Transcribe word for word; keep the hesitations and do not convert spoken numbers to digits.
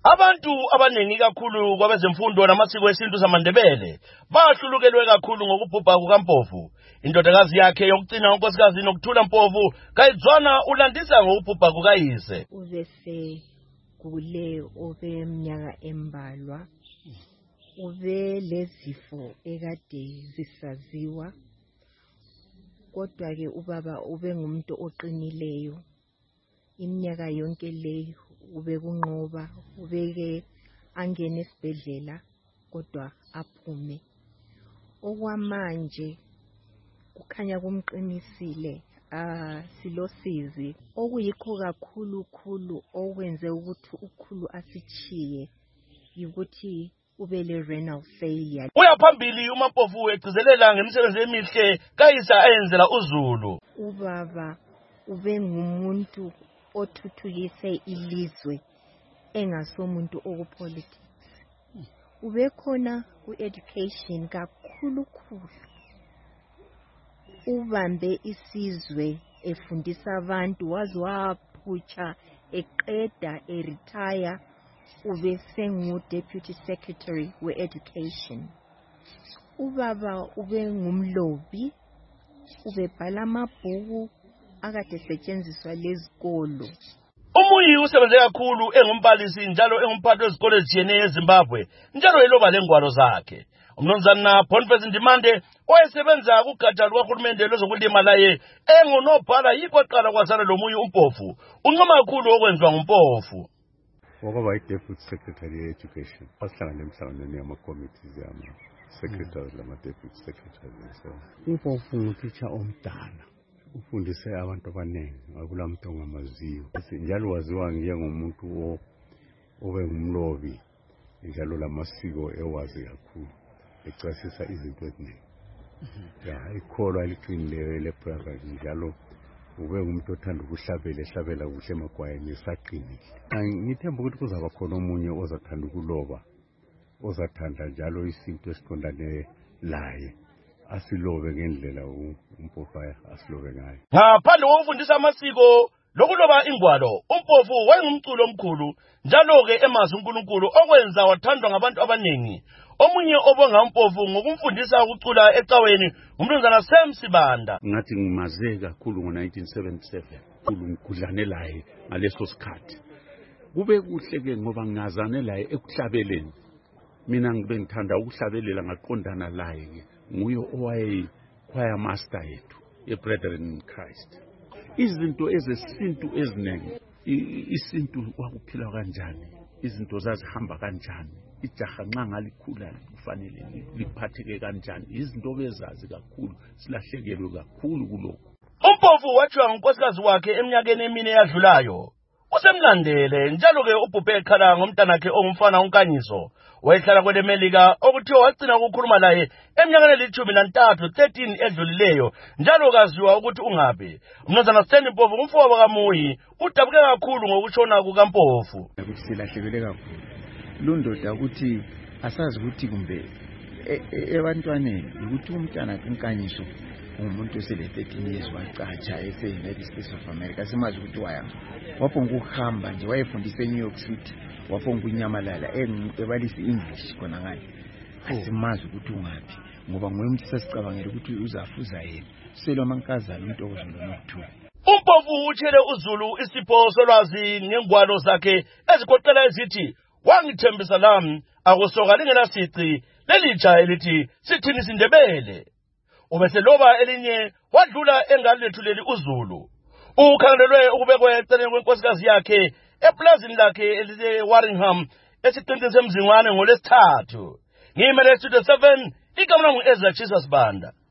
Abantu abaningi kakhulu kwabezemfundo namasiko esintu samaNdebele bahlulukelwe kakhulu ngokubhubha kukaMpofu. Indodakazi yakhe yokugcina unkosikazi Nokuthula Mpofu Kayizwana ulandisa ngokubhubha kukayise. Ubese kule obe mnyaka embalwa ube lezifo ekade zisaziwa, kodwa ke ubaba ube ngumuntu oqinileyo iminyaka yonke leyo. Ube kunqoba, ubeke angene esibhedlela kodwa aphume. Okwamanje kukhanya kumqinisile ah silosizi okuyikho kakhulu khulu okwenze ukuthi ukhulu asichiye ukuthi ube le renal failure. Uyaphambili uMampofu egcizelela ngemisebenzi emihle kayisa ayenzela uZulu. Ubaba ube ngumuntu othuthukise ilizwe engasomuntu okupolitics. Ube khona ku-education kakhulu khulu. Ubambe isizwe efundisa abantu wazi waphutsha eqeda eretire ube sengu deputy secretary we-education. Ubaba ube ngumlobi, ubebhala amabhuku akade setshenziswa lezikolo. Umuyi usebenze kakhulu engumbalisi njalo engumphathi wezikole eziyeneyo eZimbabwe njalo eloba lengwalo zakhe. Umnumzana Boniface Ndimande owayesebenza kugatsha lukahulumende lwezokulima laye engunobhala yikho aqala kwazana lomuyi uMpofu uncoma kakhulu okwenziwa nguMpofu. Wakaba yi-deputy secretary ye-education asihlangane emhlanganweni yama-committees yama-secretaries lama-deputy secretaries. uMpofu ngutitsha omdala, ufundise abantu abaningi akula muntu ongamaziyo, njalo waziwa njengomuntu obe ngumlobi njalo lamasiko ewazi kakhulu ecasisa izinto eziningi. Ya ikholwa eliqinileyo lebrother njalo ube ngumuntu othanda ukuhlabela ehlabela kuhle emagwayeni esaqinile. Ngithemba ukuthi kuzaba khona omunye ozathanda ukuloba, ozathanda njalo isinto esiqondane laye asilobe ngendlela uMpofu asilobe ngayo. Ngaphandle kokufundisa amasiko lokuloba ingwalo, uMpofu wayengumculo omkhulu njalo ke emazi uNkulunkulu okwenza wathandwa ngabantu abaningi. Omunye obonga uMpofu ngokumfundisa ukucula ecaweni umnumzana Sam Sibanda. Ngathi ngimaze kakhulu ngo-nineteen seventy-seven khulu ngikudlane laye ngaleso sikhathi. Kube kuhle ke ngoba ngazane laye ekuhlabeleni. Mina ngibe ngithanda ukuhlabelela ngaqondana laye ke nguye owaye choir master yethu ye-Brethren in Christ. Izinto ezesintu eziningi, isintu wakuphila kanjani, izinto zazihamba kanjani, ijaha nxa ngalikhula kufanele liphatheke kanjani, izinto bezazi kakhulu, silahlekelwe kakhulu kulokho. uMpofu wathiwa ngunkosikazi wakhe eminyakeni emine eyadlulayo. Usemlandele njalo ke ubhubhe ekhala ngomntanakhe ongumfana uNkanyiso wayehlala kweleMelika okuthiwa wagcina ukukhuluma laye eminyakeni elithumi nantathu thirteen edlulileyo njalo kaziwa ukuthi ungaphi. Umnumzana Stanley Mpofu umfowabo kaMuyi udabuke kakhulu ngokushona kukaMpofu. Ukuthi silahlekele kakhulu lundoda ukuthi asazi ukuthi kumbe ebantwaneni ukuthi umntana uNkanyiso umuntu osele thirteen years wacatsha ese-United States of America simazi ukuthi waya waphonga ukuhamba nje wayefundisa eNew York City waphonga unyamalala ebalisa English khona ngale asimazi ukuthi ungaphi ngoba nguye umuntu sasicabangela ukuthi uzafuza yena selwa amankazana uNtokozo noNokuthula. uMpofu utshele uZulu isipho solwazi ngengwalo zakhe ezigoqela ezithi wangithembisa lami akusoka lingenasici lelitsha elithi sithini siNdebele. Ubeseloba elinye wadlula engalethuleli uZulu. Ukhangelelwe ukubekwa eceleni kwenkosikazi yakhe eplazini lakhe elise-Warringham esiqintini semzingwane ngolesithathu. Ngimele Studio seven igama langu Ezra Jesus Banda.